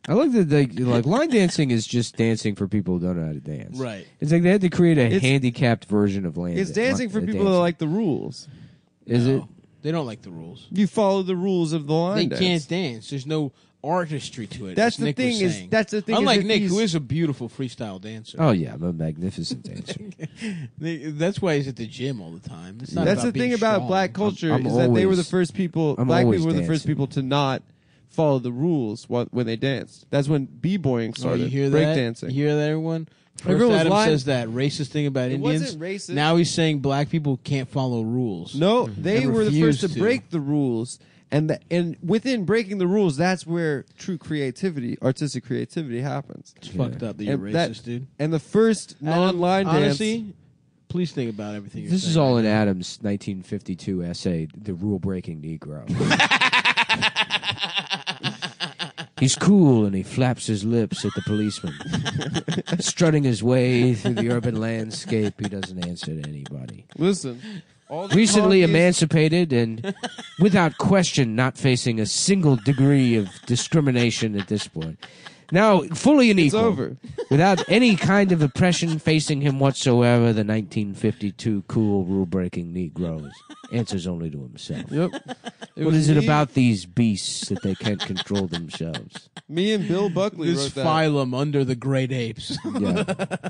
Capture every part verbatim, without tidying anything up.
I like that. Like, like line dancing is just dancing for people who don't know how to dance. Right. It's like they had to create a It's- handicapped version of line. It's dancing for uh, people that dancing. like the rules. Is No, it? They don't like the rules. You follow the rules of the line They dance. can't dance. There's no artistry to it. That's as the Nick thing was is- saying. that's the thing is Unlike that Nick, these- who is a beautiful freestyle dancer. Oh yeah, I'm a magnificent dancer. They- That's why he's at the gym all the time. It's not That's about the thing being about strong. black culture I'm- I'm is that they were the always- first people. I'm black always people were the first dancing. people to not follow the rules wh- when they danced. That's when b-boying Oh, started. you hear break that? dancing. You hear that, everyone? First, Everyone was Adam lying. says that racist thing about It Indians. wasn't racist. Now he's saying black people can't follow rules. No, they And were the refused first to, to. break the rules, and the, and within breaking the rules, that's where true creativity, artistic creativity, happens. It's fucked up that you're And racist, that- dude. And the first non-line Adam, dance. Honestly, please think about everything you're This saying. is all in Adam's nineteen fifty-two essay, "The Rule Breaking Negro." He's cool and he flaps his lips at the policeman. Strutting his way through the urban landscape, he doesn't answer to anybody. Listen, all the Recently honkies- emancipated and without question not facing a single degree of discrimination at this point. Now, fully an It's equal. over. Without any kind of oppression facing him whatsoever, the nineteen fifty-two cool rule-breaking Negro answers only to himself. Yep. What was is it me- about these beasts that they can't control themselves? Me and Bill Buckley This wrote that. phylum under the great apes. Yeah.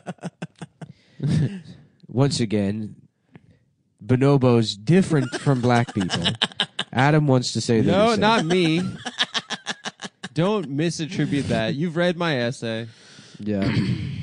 Once again, bonobos different from black people. Adam wants to say that. No, he's not me. Don't misattribute that. You've read my essay. Yeah.